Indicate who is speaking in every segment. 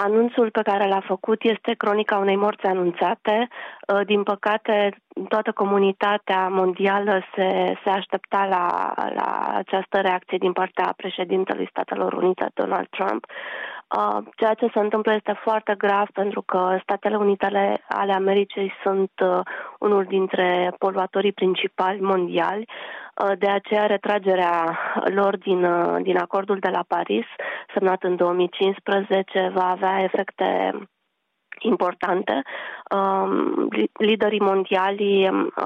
Speaker 1: Anunțul pe care l-a făcut este cronica unei morți anunțate. Din păcate, toată comunitatea mondială se aștepta la această reacție din partea președintelui Statelor Unite, Donald Trump. Ceea ce se întâmplă este foarte grav pentru că Statele Unite ale Americii sunt unul dintre poluatorii principali mondiali. De aceea retragerea lor din acordul de la Paris, semnat în 2015, va avea efecte importante. Liderii mondiali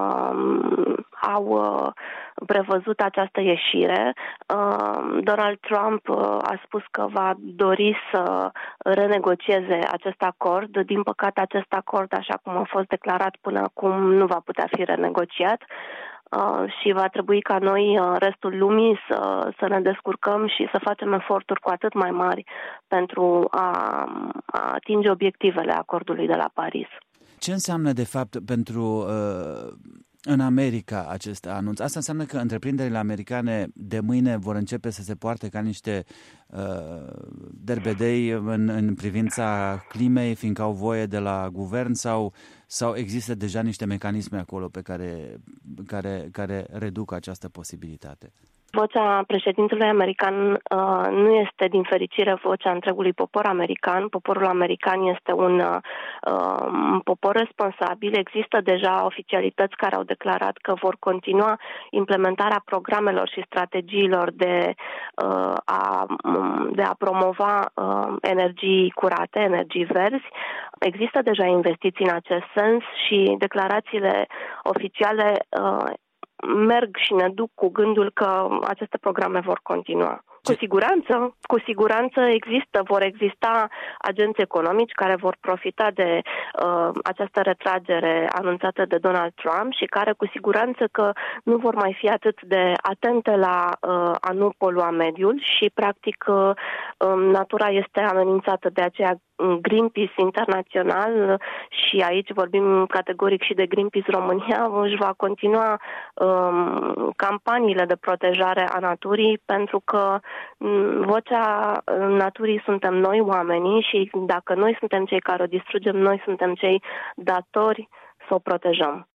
Speaker 1: au prevăzut această ieșire. Donald Trump a spus că va dori să renegocieze acest acord. Din păcate, acest acord, așa cum a fost declarat până acum, nu va putea fi renegociat. Și va trebui ca noi, restul lumii, să ne descurcăm și să facem eforturi cu atât mai mari pentru a atinge obiectivele acordului de la Paris.
Speaker 2: Ce înseamnă, de fapt, în America acest anunț? Asta înseamnă că întreprinderile americane de mâine vor începe să se poarte ca niște derbedei în privința climei, fiindcă au voie de la guvern, sau există deja niște mecanisme acolo care reduc această posibilitate?
Speaker 1: Vocea președintelui american nu este, din fericire, vocea întregului popor american. Poporul american este un popor responsabil. Există deja oficialități care au declarat că vor continua implementarea programelor și strategiilor de a promova energii curate, energii verzi. Există deja investiții în acest sens și declarațiile oficiale merg și ne duc cu gândul că aceste programe vor continua. Cu siguranță vor exista agenți economici care vor profita de această retragere anunțată de Donald Trump și care cu siguranță că nu vor mai fi atât de atente la a nu polua mediul și practic natura este amenințată. De aceea Greenpeace Internațional, și aici vorbim categoric și de Greenpeace România, își va continua campaniile de protejare a naturii, pentru că vocea naturii suntem noi, oamenii, și dacă noi suntem cei care o distrugem, noi suntem cei datori să o protejăm.